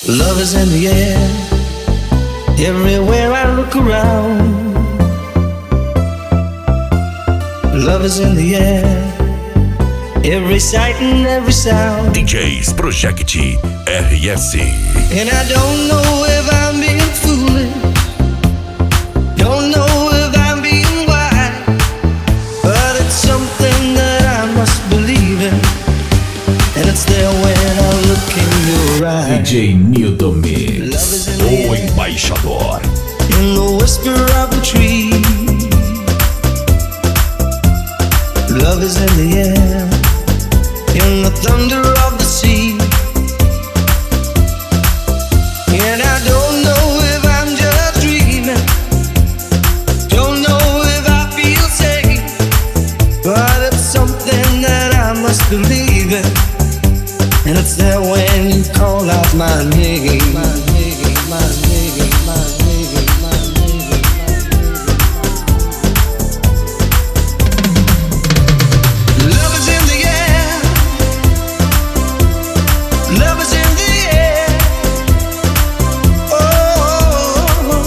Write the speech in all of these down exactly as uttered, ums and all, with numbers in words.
Love is in the air, everywhere I look around. Love is in the air, every sight and every sound. D Js Project R S. And I don't know if I'm being foolish, don't know if I'm being wise, but it's something that I must believe in, and it's there when I look in your eyes. D J Nildo Mix, o embaixador. In the whisper of the tree, love is in the air, in the thunder of the sea. And I don't know if I'm just dreaming, don't know if I feel safe, but it's something that I must believe in, and it's there when you call out my name, my name, my name, my name, my name. Love is in the air, love is in the air. Oh,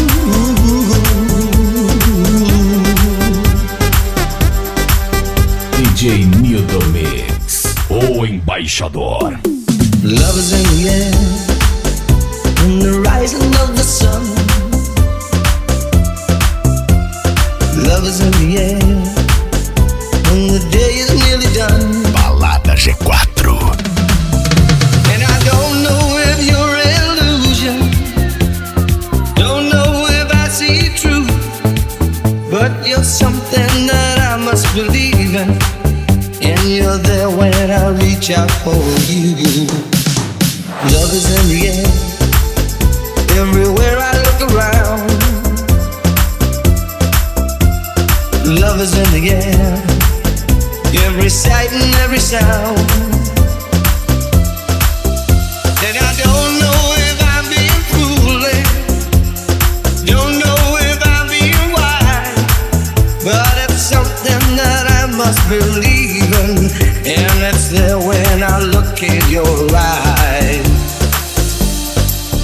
D J Nildo Mix, o embaixador. love is in the air, in the rising of the sun. Love is in the air, when the day is nearly done. Balada G quatro. And I don't know if you're an illusion, don't know if I see truth, but you're something that I must believe in, and you're there when I reach out for you. Love is in the air, everywhere I look around. Love is in the air, every sight and every sound. And I don't know if I'm being foolish, don't know if I'm being wise, but it's something that I must believe in, and it's there when I look in your eyes.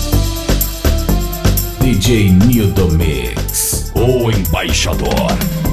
D J Nildo Mix, o embaixador.